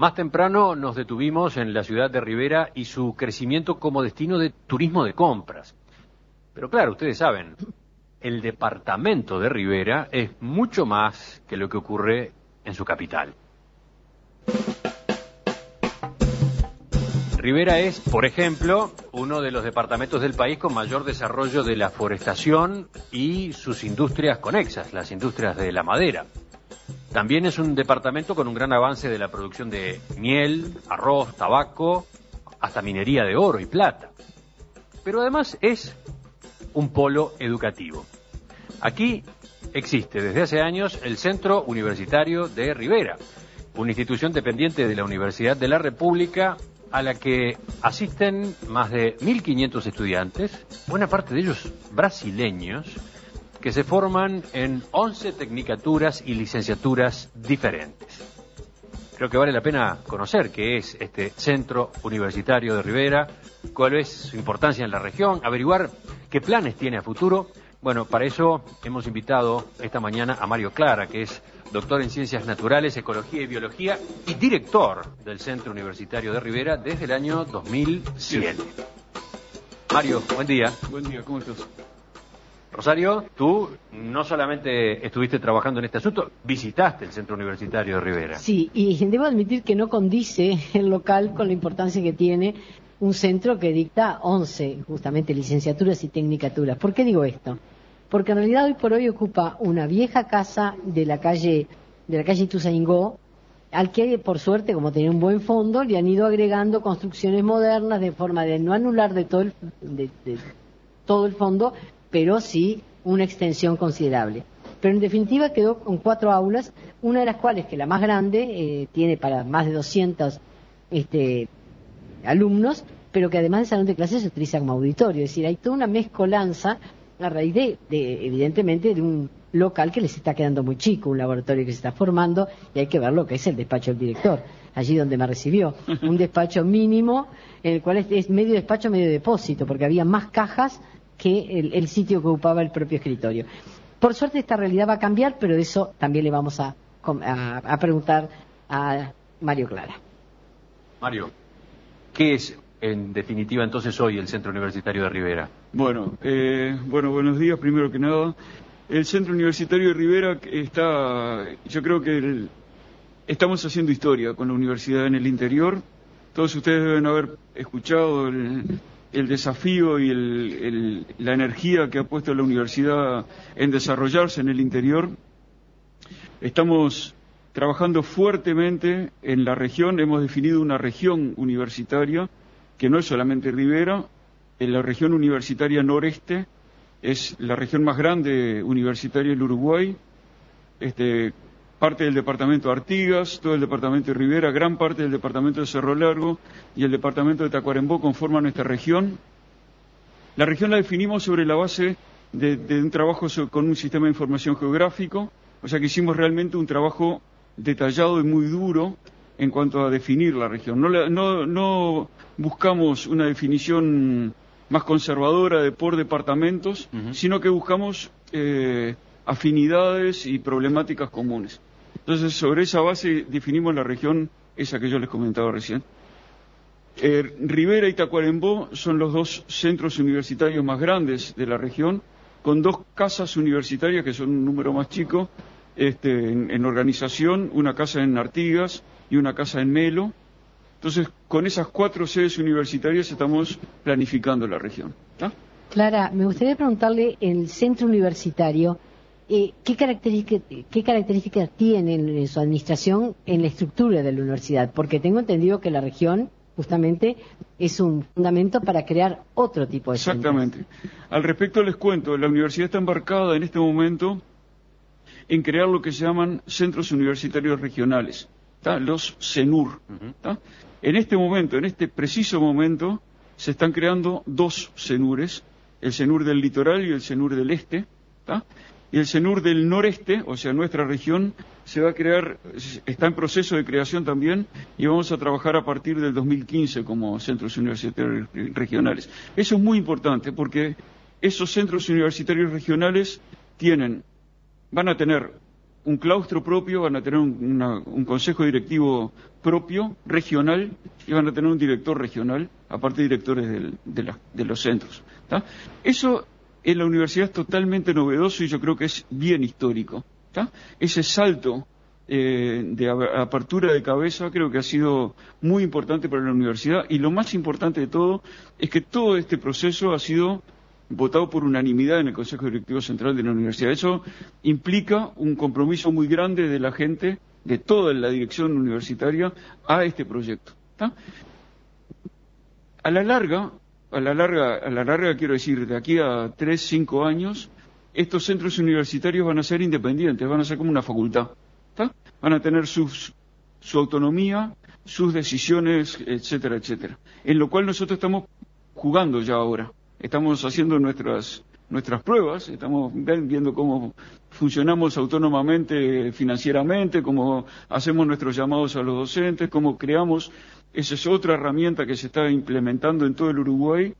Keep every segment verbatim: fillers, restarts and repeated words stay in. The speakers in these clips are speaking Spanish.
Más temprano nos detuvimos en la ciudad de Rivera y su crecimiento como destino de turismo de compras. Pero claro, ustedes saben, el departamento de Rivera es mucho más que lo que ocurre en su capital. Rivera es, por ejemplo, uno de los departamentos del país con mayor desarrollo de la forestación y sus industrias conexas, las industrias de la madera. También es un departamento con un gran avance de la producción de miel, arroz, tabaco, hasta minería de oro y plata. Pero además es un polo educativo. Aquí existe desde hace años el Centro Universitario de Rivera, una institución dependiente de la Universidad de la República a la que asisten más de mil quinientos estudiantes, buena parte de ellos brasileños, que se forman en once tecnicaturas y licenciaturas diferentes. Creo que vale la pena conocer qué es este Centro Universitario de Rivera, cuál es su importancia en la región, averiguar qué planes tiene a futuro. Bueno, para eso hemos invitado esta mañana a Mario Clara, que es doctor en Ciencias Naturales, Ecología y Biología y director del Centro Universitario de Rivera desde el año dos mil siete. Mario, buen día. Buen día, ¿cómo estás? Rosario, tú no solamente estuviste trabajando en este asunto, visitaste el Centro Universitario de Rivera. Sí, y debo admitir que no condice el local con la importancia que tiene un centro que dicta once, justamente, licenciaturas y tecnicaturas. ¿Por qué digo esto? Porque en realidad hoy por hoy ocupa una vieja casa de la calle de la calle Ituzaingó, al que, por suerte, como tenía un buen fondo, le han ido agregando construcciones modernas de forma de no anular de todo el, de, de todo el fondo, pero sí una extensión considerable. Pero en definitiva quedó con cuatro aulas, una de las cuales, que la más grande, eh, tiene para más de doscientos este, alumnos, pero que además de salón de clases se utiliza como auditorio. Es decir, hay toda una mezcolanza a raíz de, de, evidentemente, de un local que les está quedando muy chico, un laboratorio que se está formando, y hay que ver lo que es el despacho del director, allí donde me recibió. Un despacho mínimo, en el cual es, es medio despacho, medio depósito, porque había más cajas que el, el sitio que ocupaba el propio escritorio. Por suerte esta realidad va a cambiar, pero de eso también le vamos a, a, a preguntar a Mario Clara. Mario, ¿qué es en definitiva entonces hoy el Centro Universitario de Rivera? Bueno, eh, bueno, buenos días, primero que nada. El Centro Universitario de Rivera está, yo creo que el, estamos haciendo historia con la universidad en el interior. Todos ustedes deben haber escuchado el, el desafío y el, el, la energía que ha puesto la universidad en desarrollarse en el interior. Estamos trabajando fuertemente en la región, hemos definido una región universitaria que no es solamente Rivera. En la región universitaria noreste es la región más grande universitaria del Uruguay, este, parte del departamento de Artigas, todo el departamento de Rivera, gran parte del departamento de Cerro Largo y el departamento de Tacuarembó conforman nuestra región. La región la definimos sobre la base de, de un trabajo sobre, con un sistema de información geográfico, o sea que hicimos realmente un trabajo detallado y muy duro en cuanto a definir la región. No, la, no, no buscamos una definición más conservadora de por departamentos, uh-huh. sino que buscamos eh, afinidades y problemáticas comunes. Entonces, sobre esa base definimos la región, esa que yo les comentaba recién. Eh, Rivera y Tacuarembó son los dos centros universitarios más grandes de la región, con dos casas universitarias que son un número más chico, este, en, en organización, una casa en Artigas y una casa en Melo. Entonces, con esas cuatro sedes universitarias estamos planificando la región. ¿Está? Clara, me gustaría preguntarle, el centro universitario, eh, ¿qué características qué características tiene en, en su administración en la estructura de la universidad? Porque tengo entendido que la región, justamente, es un fundamento para crear otro tipo de centros. Exactamente. Al respecto les cuento, la universidad está embarcada en este momento en crear lo que se llaman centros universitarios regionales, ¿tá? Los CENUR. ¿Tá? En este momento, en este preciso momento, se están creando dos CENURes, el CENUR del litoral y el CENUR del este, ¿tá? Y el CENUR del noreste, o sea, nuestra región, se va a crear, está en proceso de creación también, y vamos a trabajar a partir del dos mil quince como centros universitarios regionales. Eso es muy importante, porque esos centros universitarios regionales tienen, van a tener un claustro propio, van a tener un, una, un consejo directivo propio, regional, y van a tener un director regional, aparte de directores del, de, la, de los centros. ¿Tá? Eso en la universidad es totalmente novedoso y yo creo que es bien histórico. ¿Tá? Ese salto eh, de apertura de cabeza creo que ha sido muy importante para la universidad, y lo más importante de todo es que todo este proceso ha sido votado por unanimidad en el Consejo Directivo Central de la Universidad. Eso implica un compromiso muy grande de la gente, de toda la dirección universitaria, a este proyecto. ¿Tá? A la larga, a la larga, a la larga quiero decir, de aquí a tres, cinco años, estos centros universitarios van a ser independientes, van a ser como una facultad. ¿Tá? Van a tener sus, su autonomía, sus decisiones, etcétera, etcétera. En lo cual nosotros estamos jugando ya ahora. Estamos haciendo nuestras nuestras pruebas, estamos viendo cómo funcionamos autónomamente financieramente, cómo hacemos nuestros llamados a los docentes, cómo creamos. Esa es otra herramienta que se está implementando en todo el Uruguay,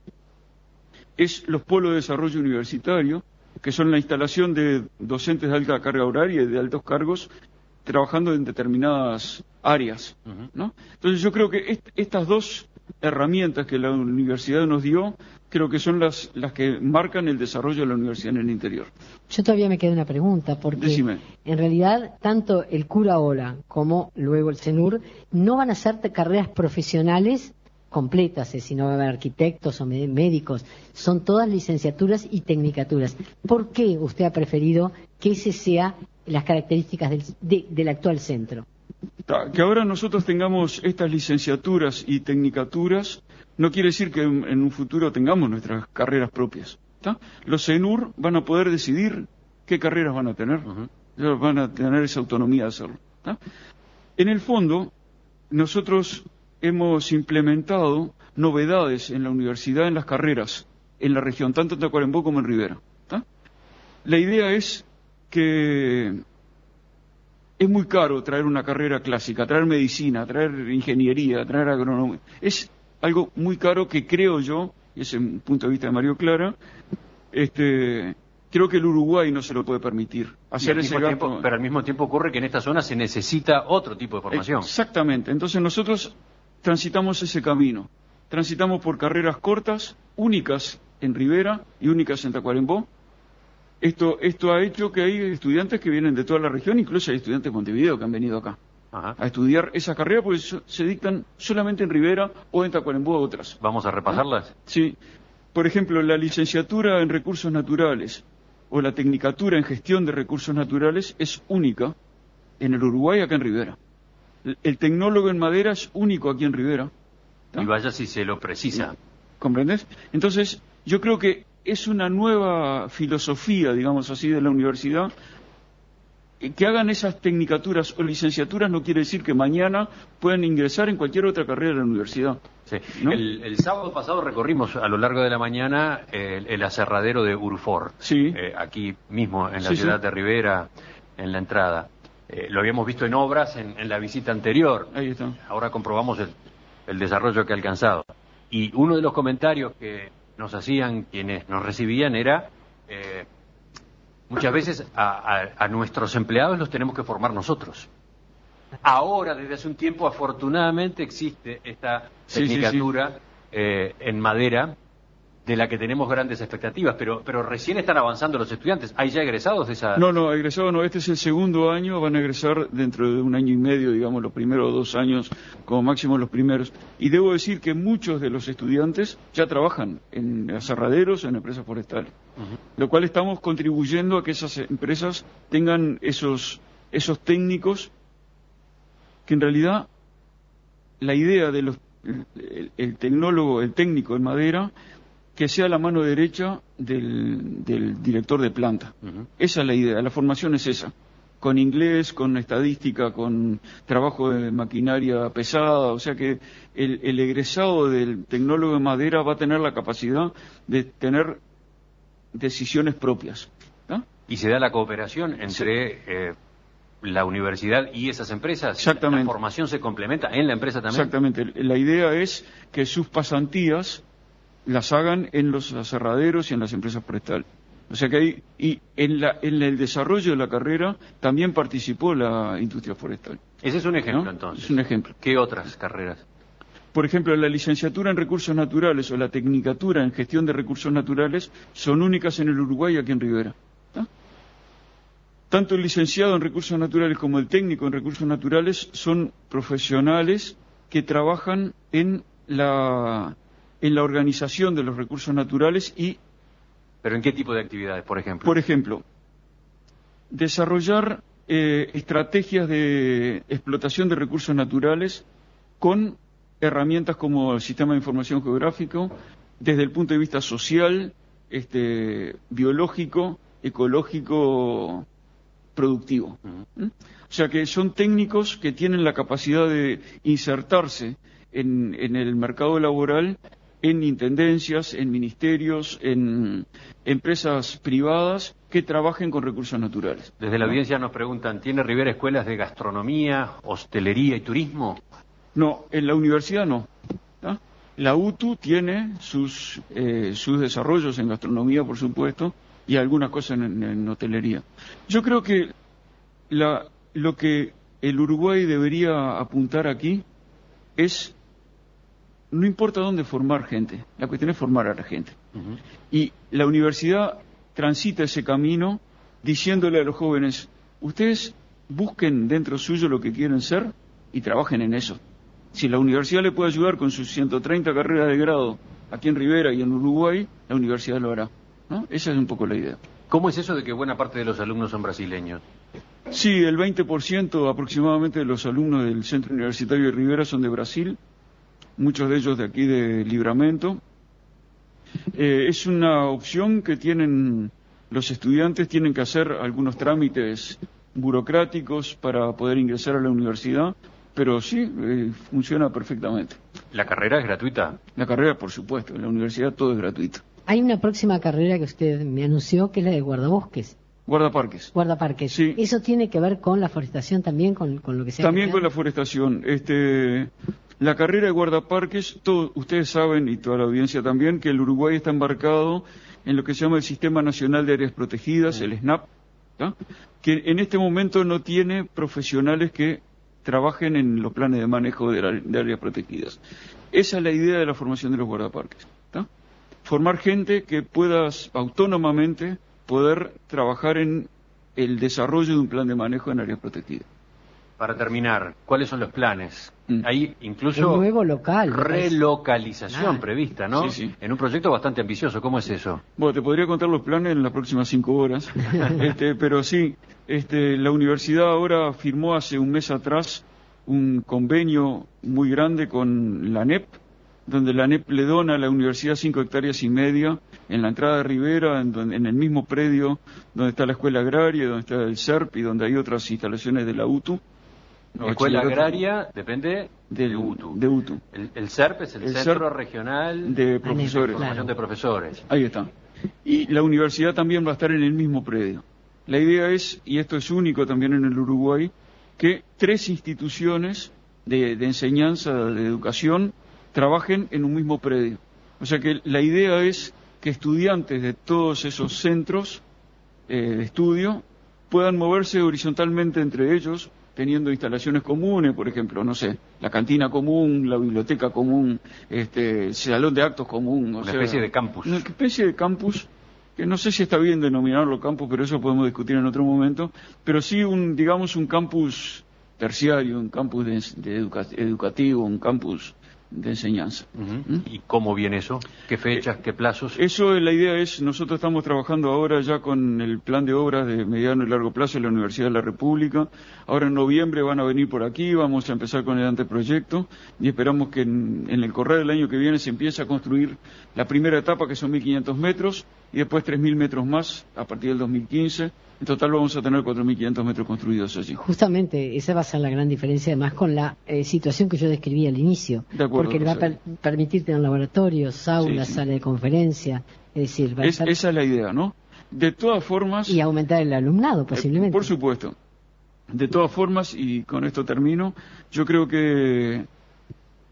es los polos de desarrollo universitario, que son la instalación de docentes de alta carga horaria y de altos cargos trabajando en determinadas áreas, ¿no? Entonces yo creo que est estas dos herramientas que la universidad nos dio, creo que son las, las que marcan el desarrollo de la universidad en el interior. Yo todavía me queda una pregunta, porque Decime. En realidad tanto el cura Ola como luego el CENUR no van a ser carreras profesionales completas, es decir, no va a haber arquitectos o médicos, son todas licenciaturas y tecnicaturas. ¿Por qué usted ha preferido que ese sea las características del, de, del actual centro? Que ahora nosotros tengamos estas licenciaturas y tecnicaturas no quiere decir que en, en un futuro tengamos nuestras carreras propias. ¿Tá? Los CENUR van a poder decidir qué carreras van a tener, uh-huh. van a tener esa autonomía de hacerlo. ¿Tá? En el fondo, nosotros hemos implementado novedades en la universidad, en las carreras, en la región, tanto en Tacuarembó como en Rivera. ¿Tá? La idea es que es muy caro traer una carrera clásica, traer medicina, traer ingeniería, traer agronomía. Es algo muy caro que creo yo, y ese es un punto de vista de Mario Clara, este, creo que el Uruguay no se lo puede permitir hacer ese gasto. Tiempo, pero al mismo tiempo ocurre que en esta zona se necesita otro tipo de formación. Exactamente. Entonces nosotros transitamos ese camino. Transitamos por carreras cortas, únicas en Rivera y únicas en Tacuarembó. Esto, esto ha hecho que hay estudiantes que vienen de toda la región, incluso hay estudiantes de Montevideo que han venido acá. Ajá. A estudiar esa carrera porque se dictan solamente en Rivera o en Tacuarembó otras. ¿Vamos a repasarlas? Sí. Por ejemplo, la licenciatura en recursos naturales o la tecnicatura en gestión de recursos naturales es única en el Uruguay, acá en Rivera. El tecnólogo en madera es único aquí en Rivera. ¿Tá? Y vaya si se lo precisa. ¿Comprendes? Entonces, yo creo que es una nueva filosofía, digamos así, de la universidad. Que hagan esas tecnicaturas o licenciaturas no quiere decir que mañana puedan ingresar en cualquier otra carrera de la universidad. Sí. ¿No? El, el sábado pasado recorrimos a lo largo de la mañana el, el aserradero de Urfor, sí. eh, aquí mismo en la sí, ciudad sí. de Rivera, en la entrada. Eh, lo habíamos visto en obras en, en la visita anterior. Ahí está. Ahora comprobamos el, el desarrollo que ha alcanzado. Y uno de los comentarios que nos hacían quienes nos recibían era... Eh, Muchas veces a, a, a nuestros empleados los tenemos que formar nosotros. Ahora, desde hace un tiempo, afortunadamente existe esta tecnicatura sí, sí, sí. Eh, en madera, de la que tenemos grandes expectativas, pero pero recién están avanzando los estudiantes. ¿Hay ya egresados de esa...? No, no, egresados no. Este es el segundo año, van a egresar dentro de un año y medio, digamos, los primeros dos años, como máximo los primeros. Y debo decir que muchos de los estudiantes ya trabajan en aserraderos, en empresas forestales. Uh-huh. Lo cual estamos contribuyendo a que esas empresas tengan esos, esos técnicos que en realidad la idea de los el, el, el tecnólogo, el técnico en madera, que sea la mano derecha del, del director de planta. Uh-huh. Esa es la idea, la formación es esa. Con inglés, con estadística, con trabajo de maquinaria pesada, o sea que el, el egresado del tecnólogo de madera va a tener la capacidad de tener decisiones propias. ¿No? ¿Y se da la cooperación entre sí. eh, la universidad y esas empresas? Exactamente. ¿La formación se complementa en la empresa también? Exactamente. La idea es que sus pasantías las hagan en los aserraderos y en las empresas forestales. O sea que ahí, y en, la, en el desarrollo de la carrera también participó la industria forestal. Ese es un ejemplo, ¿no? entonces. Es un ejemplo. ¿Qué otras carreras? Por ejemplo, la licenciatura en recursos naturales o la tecnicatura en gestión de recursos naturales son únicas en el Uruguay, aquí en Rivera. ¿No? Tanto el licenciado en recursos naturales como el técnico en recursos naturales son profesionales que trabajan en la, en la organización de los recursos naturales y... ¿Pero en qué tipo de actividades, por ejemplo? Por ejemplo, desarrollar eh, estrategias de explotación de recursos naturales con herramientas como el sistema de información geográfico, desde el punto de vista social, este, biológico, ecológico, productivo. Uh-huh. ¿Mm? O sea que son técnicos que tienen la capacidad de insertarse en, en el mercado laboral, en intendencias, en ministerios, en empresas privadas que trabajen con recursos naturales. Desde la ¿no? audiencia nos preguntan, ¿tiene Rivera escuelas de gastronomía, hostelería y turismo? No, en la universidad no. ¿no? La U T U tiene sus, eh, sus desarrollos en gastronomía, por supuesto, y algunas cosas en, en hotelería. Yo creo que la, lo que el Uruguay debería apuntar aquí es... No importa dónde formar gente, la cuestión es formar a la gente. Uh-huh. Y la universidad transita ese camino diciéndole a los jóvenes, ustedes busquen dentro suyo lo que quieren ser y trabajen en eso. Si la universidad le puede ayudar con sus ciento treinta carreras de grado aquí en Rivera y en Uruguay, la universidad lo hará. ¿no? Esa es un poco la idea. ¿Cómo es eso de que buena parte de los alumnos son brasileños? Sí, el veinte por ciento aproximadamente de los alumnos del Centro Universitario de Rivera son de Brasil. Muchos de ellos de aquí de Libramento. Eh, es una opción que tienen los estudiantes, tienen que hacer algunos trámites burocráticos para poder ingresar a la universidad, pero sí, eh, funciona perfectamente. ¿La carrera es gratuita? La carrera, por supuesto, en la universidad todo es gratuito. Hay una próxima carrera que usted me anunció, que es la de guardabosques. Guardaparques. Guardaparques. Sí. ¿Eso tiene que ver con la forestación también, con, con lo que se ha También creado? con la forestación. Este... La carrera de guardaparques, todo, ustedes saben, y toda la audiencia también, que el Uruguay está embarcado en lo que se llama el Sistema Nacional de Áreas Protegidas, el S N A P, ¿tá? Que en este momento no tiene profesionales que trabajen en los planes de manejo de, la, de áreas protegidas. Esa es la idea de la formación de los guardaparques. ¿tá? Formar gente que pueda autónomamente poder trabajar en el desarrollo de un plan de manejo en áreas protegidas. Para terminar, ¿cuáles son los planes? Mm. Hay incluso un nuevo local, relocalización ah. prevista, ¿no? Sí, sí. En un proyecto bastante ambicioso. ¿Cómo es eso? Bueno, te podría contar los planes en las próximas cinco horas, este, pero sí, este, la universidad ahora firmó hace un mes atrás un convenio muy grande con la A N E P, donde la A N E P le dona a la universidad cinco hectáreas y media en la entrada de Rivera, en, donde, en el mismo predio donde está la escuela agraria, donde está el C E R P y donde hay otras instalaciones de la U T U. No, escuela agraria depende del, de U T U. De U T U. El, el C E R P es el, el Centro Regional de Profesores. De Formación de Profesores. Ahí está. Y la universidad también va a estar en el mismo predio. La idea es, y esto es único también en el Uruguay, que tres instituciones de, de enseñanza, de educación, trabajen en un mismo predio. O sea que la idea es que estudiantes de todos esos centros eh, de estudio puedan moverse horizontalmente entre ellos, teniendo instalaciones comunes, por ejemplo, no sé, la cantina común, la biblioteca común, este, el salón de actos común. O una sea, especie de campus. Una especie de campus, que no sé si está bien denominarlo campus, pero eso podemos discutir en otro momento, pero sí un, digamos, un campus terciario, un campus de, de educa, educativo, un campus de enseñanza. Uh-huh. ¿Mm? ¿Y cómo viene eso? ¿Qué fechas, qué plazos? Eso, la idea es, nosotros estamos trabajando ahora ya con el plan de obras de mediano y largo plazo de la Universidad de la República. Ahora en noviembre van a venir por aquí, vamos a empezar con el anteproyecto y esperamos que en, en el correr del año que viene se empiece a construir la primera etapa, que son mil quinientos metros, y después tres mil metros más a partir del dos mil quince. En total vamos a tener cuatro mil quinientos metros construidos allí. Justamente, esa va a ser la gran diferencia, además con la eh, situación que yo describí al inicio. De acuerdo, porque le va a per permitir tener laboratorios, aulas, sí, sí. sala de conferencia, es decir... Va es, a estar... Esa es la idea, ¿no? De todas formas... Y aumentar el alumnado, posiblemente. Eh, por supuesto. De todas formas, y con esto termino, yo creo que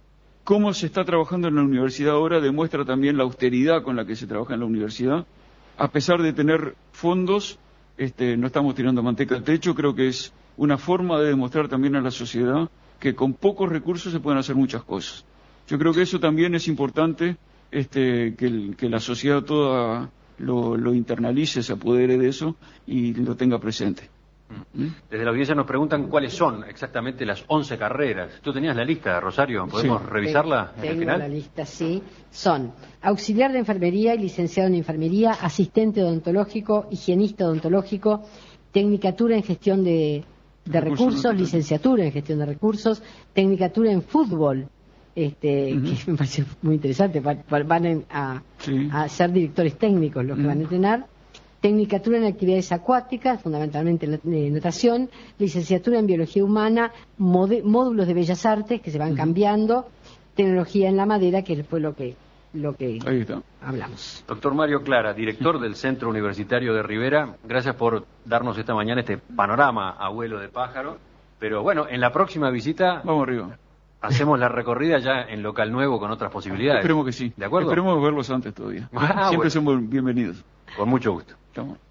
cómo se está trabajando en la universidad ahora demuestra también la austeridad con la que se trabaja en la universidad. a pesar de tener fondos, este, no estamos tirando manteca al techo. Creo que es una forma de demostrar también a la sociedad que con pocos recursos se pueden hacer muchas cosas. Yo creo que eso también es importante, este, que, el, que la sociedad toda lo, lo internalice, se apodere de eso y lo tenga presente. Desde la audiencia nos preguntan cuáles son exactamente las once carreras. ¿Tú tenías la lista, Rosario? ¿Podemos sí. revisarla en Tengo el final? la lista, sí. Son auxiliar de enfermería y licenciado en enfermería, asistente odontológico, higienista odontológico, tecnicatura en gestión de, de recursos, recursos licenciatura en gestión de recursos, tecnicatura en fútbol, este, uh-huh. que me parece muy interesante. Van a, sí. a ser directores técnicos los uh-huh. que van a entrenar. Tecnicatura en actividades acuáticas, fundamentalmente en natación, licenciatura en biología humana, módulos de bellas artes que se van uh-huh. cambiando, tecnología en la madera, que fue lo que lo que Ahí está. hablamos. Doctor Mario Clara, director del Centro Universitario de Rivera, gracias por darnos esta mañana este panorama a vuelo de pájaro. Pero bueno, en la próxima visita vamos arriba. Hacemos la recorrida ya en local nuevo con otras posibilidades. Esperemos que sí. ¿De acuerdo? Esperemos verlos antes todavía. Ah, Siempre bueno. son bienvenidos. Con mucho gusto. Estamos.